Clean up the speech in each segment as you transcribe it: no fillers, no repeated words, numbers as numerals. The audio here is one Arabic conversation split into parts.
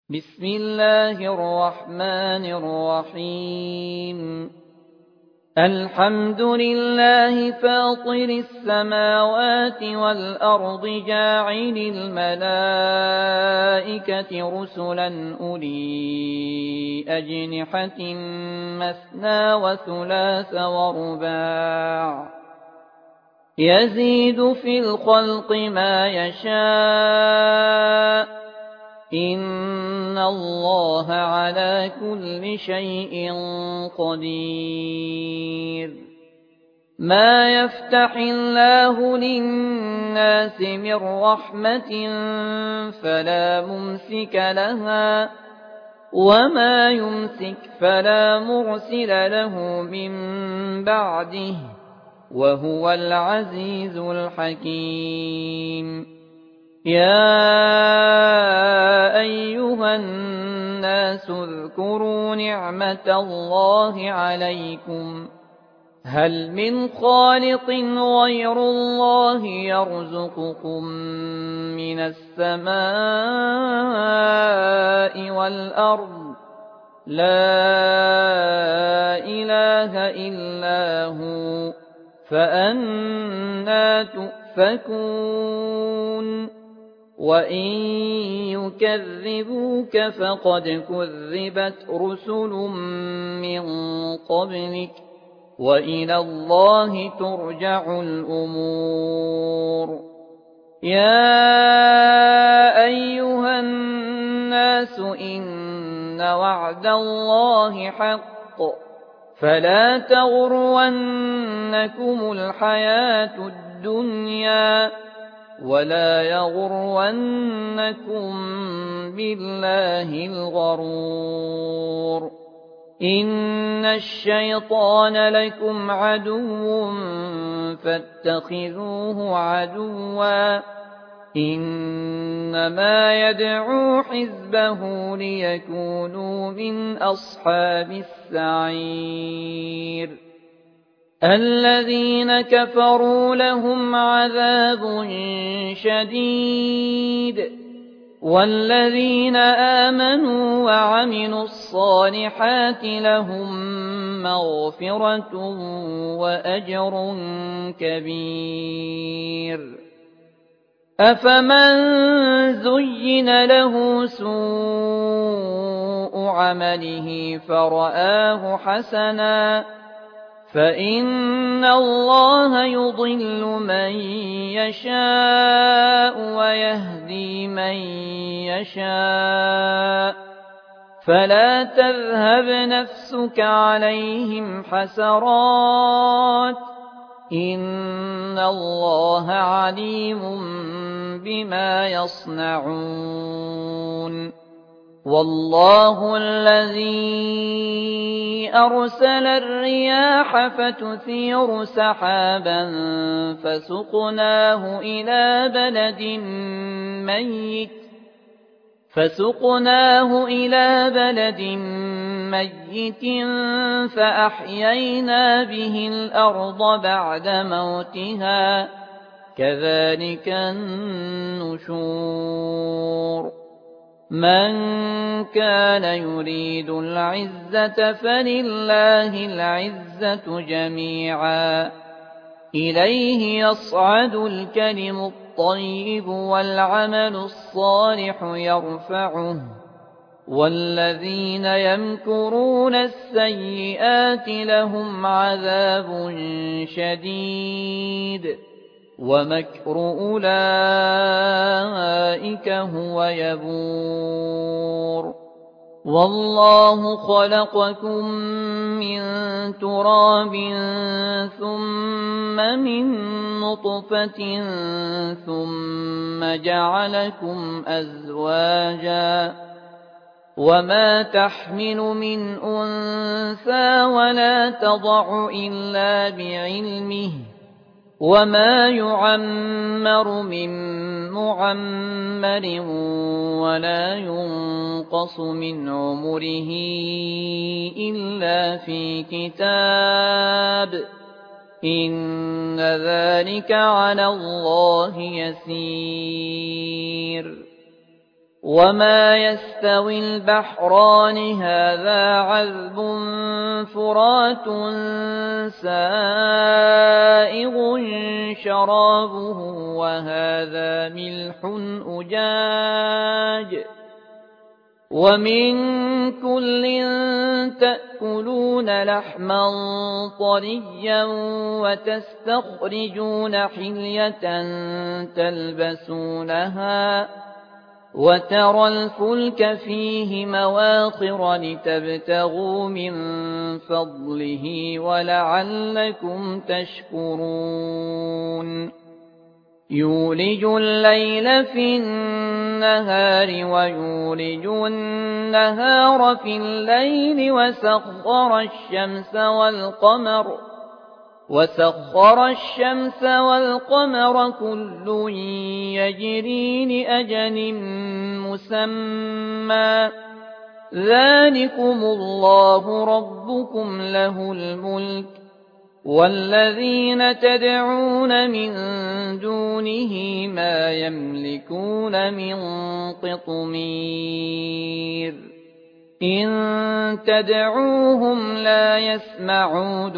بسم الله الرحمن الرحيم الحمد لله فاطر السماوات والأرض جاعل الملائكة رسلا أولي أجنحة مثنى وثلاث ورباع يزيد في الخلق ما يشاء إن الله على كل شيء قدير ما يفتح الله للناس من رحمة فلا ممسك لها وما يمسك فلا مرسل له من بعده وهو العزيز الحكيم يا أيها الناس اذكروا نعمة الله عليكم هل من خالق غير الله يرزقكم من السماء والأرض لا إله إلا هو فأنى تؤفكون وإن يكذبوك فقد كذبت رسل من قبلك وإلى الله ترجع الأمور يا أيها الناس إن وعد الله حق فلا تغرنكم الحياة الدنيا ولا يغرنكم بالله الغرور إن الشيطان لكم عدو فاتخذوه عدوا إنما يدعو حزبه ليكونوا من أصحاب السعير الذين كفروا لهم عذاب شديد والذين آمنوا وعملوا الصالحات لهم مغفرة وأجر كبير أفمن زين له سوء عمله فرآه حسنا فإن الله يضل من يشاء ويهدي من يشاء فلا تذهب نفسك عليهم حسرات إن الله عليم بما يصنعون والله الذي أرسل الرياح فتثير سحابا فسقناه إلى بلد ميت فأحيينا به الأرض بعد موتها كذلك النشور من كان يريد العزة فلله العزة جميعا إليه يصعد الكلم الطيب والعمل الصالح يرفعه والذين يمكرون السيئات لهم عذاب شديد ومكر أولئك هو يبور والله خلقكم من تراب ثم من نطفة ثم جعلكم أزواجا وما تحمل من أنثى ولا تضع إلا بعلمه وما يعمر من معمر ولا ينقص من عمره إلا في كتاب إن ذلك على الله يسير وما يستوي البحران هذا عذب فرات سائغ شرابه وهذا ملح أجاج ومن كل تأكلون لحما طريا وتستخرجون حلية تلبسونها وترى الفلك فيه مواخر لتبتغوا من فضله ولعلكم تشكرون يولج الليل في النهار ويولج النهار في الليل وسخر الشمس والقمر كل يجري لأجل مسمى ذلكم الله ربكم له الملك والذين تدعون من دونه ما يملكون من قطمير إن تدعوهم لا يسمعوا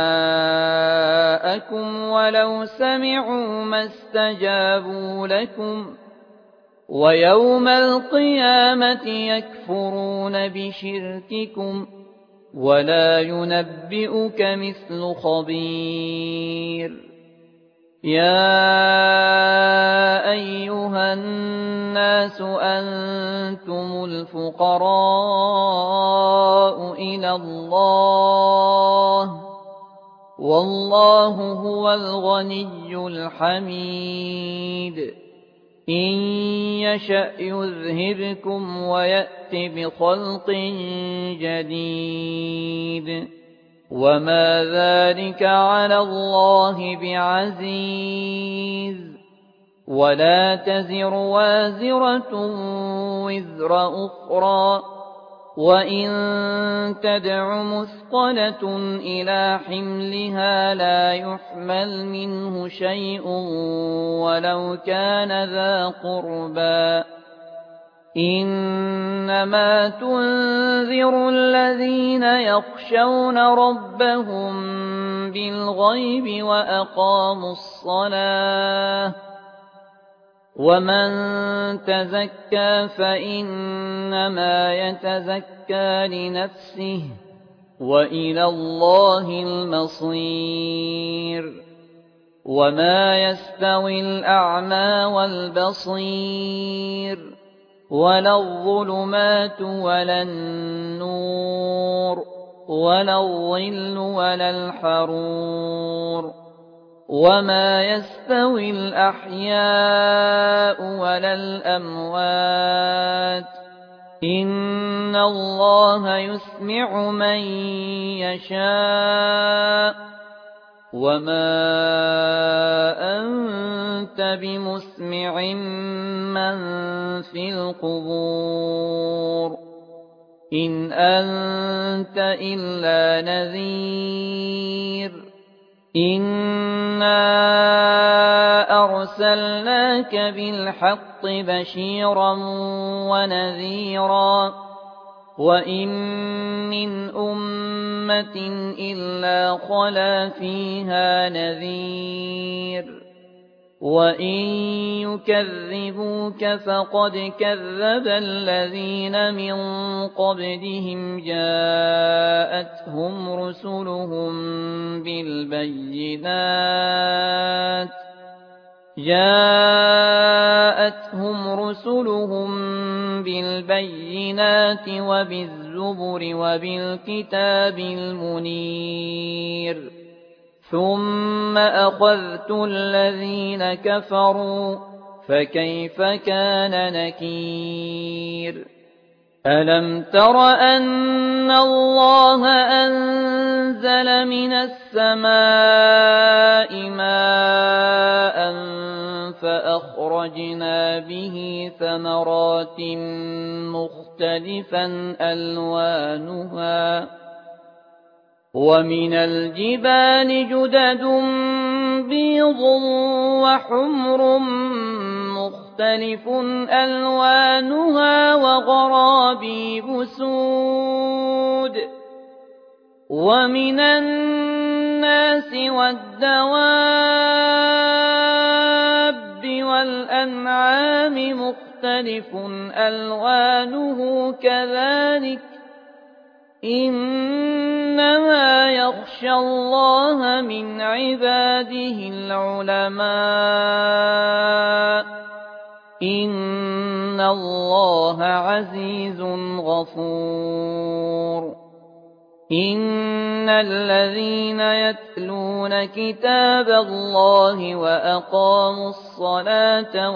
دعاءكم ولو سمعوا ما استجابوا لكم ويوم القيامة يكفرون بشرككم ولا ينبئك مثل خبير يا أيها الناس أنتم الفقراء إلى الله والله هو الغني الحميد إن يشأ يذهبكم ويأت بخلق جديد وما ذلك على الله بعزيز ولا تزر وازرة وزر أخرى وإن تدع مثقلة إلى حملها لا يحمل منه شيء ولو كان ذا قربى إنما تنذر الذين يخشون ربهم بالغيب وأقاموا الصلاة ومن تزكى فإنما يتزكى لنفسه وإلى الله المصير وما يستوي الأعمى والبصير ولا الظلمات ولا النور ولا الظل ولا الحرور وما يستوي الأحياء ولا الأموات إن الله يسمع من يشاء وما أنت بمسمع من في القبور إن أنت إلا نذير إنا أرسلناك بالحق بشيرا ونذيرا وإن من أمة إلا خلا فيها نذير وإن يكذبوك فقد كذب الذين من قبلهم جاءتهم رسلهم بالبينات وبالزبر وبالكتاب المنير ثم أخذت الذين كفروا فكيف كان نكير ألم تر أن الله أنزل من السماء ماء فأخرجنا به ثمرات مختلفا ألوانها ومن الجبال جدد بيض وحمر مختلف مختلف ألوانها وغرابيب سود ومن الناس والدواب والأنعام مختلف ألوانه كذلك إنما يخشى الله من عباده العلماء إن الله عزيز غفور إن الذين يتلون كتاب الله وأقاموا الصلاة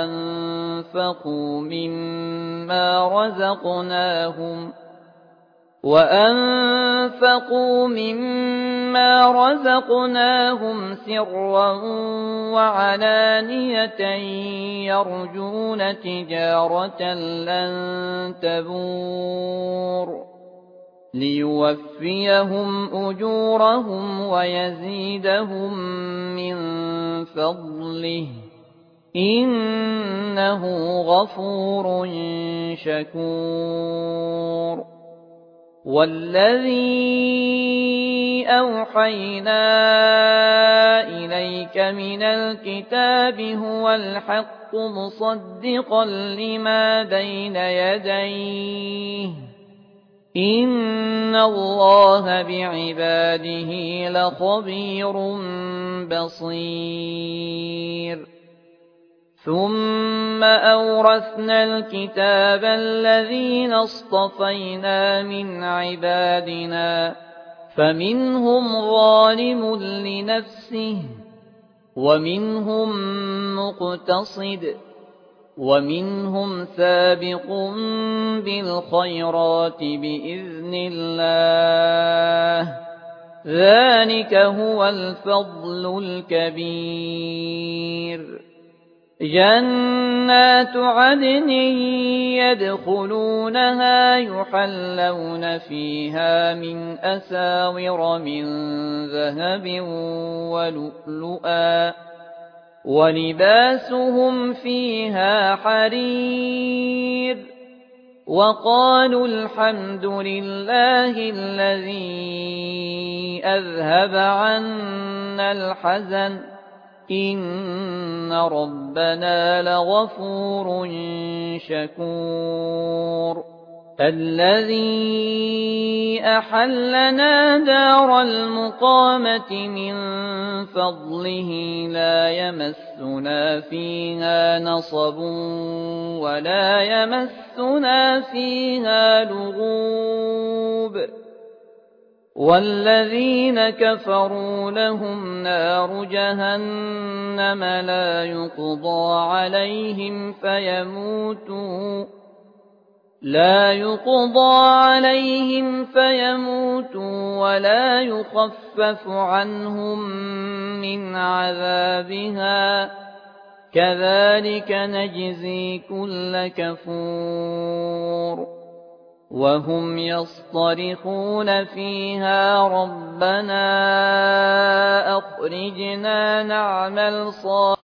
وأنفقوا مما رزقناهم سرا وعلانية يرجون تجارة لن تبور ليوفيهم أجورهم ويزيدهم من فضله إنه غفور شكور والذي أوحينا إليك من الكتاب هو الحق مصدقا لما بين يديه إن الله بعباده لخبير بصير ثم أورثنا الكتاب الذين اصطفينا من عبادنا فمنهم ظالم لنفسه ومنهم مقتصد ومنهم سابق بالخيرات بإذن الله ذلك هو الفضل الكبير جنات عدن يدخلونها يحلون فيها من أساور من ذهب ولؤلؤا ولباسهم فيها حرير وقالوا الحمد لله الذي أذهب عنا الحزن إن ربنا لغفور شكور الذي أحلنا دار المقامة من فضله لا يمسنا فيها نصب ولا يمسنا فيها لغوب والذين كفروا لهم نار جهنم لا يقضى عليهم فيموتوا ولا يخفف عنهم من عذابها كذلك نجزي كل كفور وهم يصطرخون فيها ربنا أخرجنا نعمل صالحا